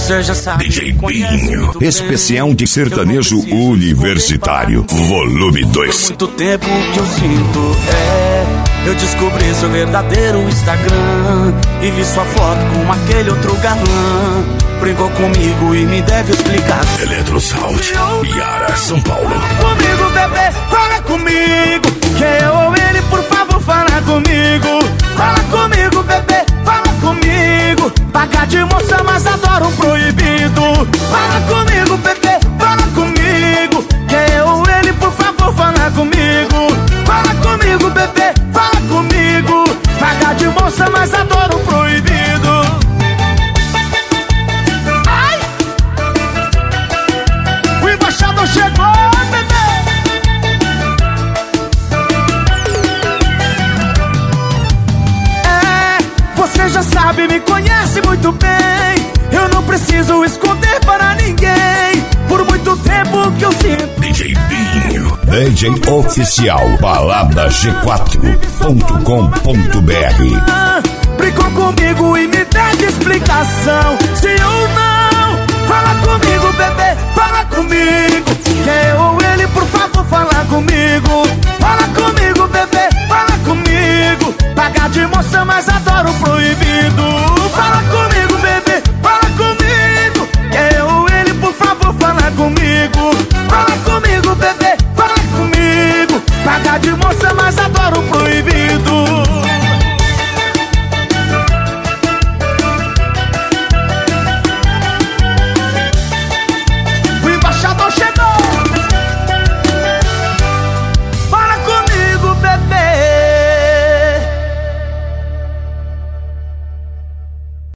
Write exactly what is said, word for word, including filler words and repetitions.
Você já sabe. D J Binho, especial de sertanejo universitário, volume dois. Muito tempo que eu sinto, é. Eu descobri seu verdadeiro Instagram e vi sua foto com aquele outro galã. Brincou comigo e me deve explicar. Eletrosound, Yara, São Paulo. Fala comigo, bebê, fala comigo. Que eu ou ele, por favor, fala comigo. Fala comigo, bebê, fala comigo. Paga de moça, mas adoro um proibido. Fala comigo, bebê, fala comigo. Que eu ou ele, por favor, fala comigo. Fala comigo, bebê, fala comigo. Paga de moça, mas adoro um proibido. Ai! O embaixador chegou, bebê. É, você já sabe, me conhece muito bem. Eu não preciso esconder para ninguém. Por muito tempo que eu sinto. D J Binho, D J oficial, balada g quatro ponto com ponto b r. Brincou comigo e me deve explicação. Se ou não, fala comigo, bebê, fala comigo. Que eu ou ele, por favor, fala comigo. Fala comigo, bebê, fala comigo. Paga de moça, mas adoro o proibido. Fala comigo, bebê.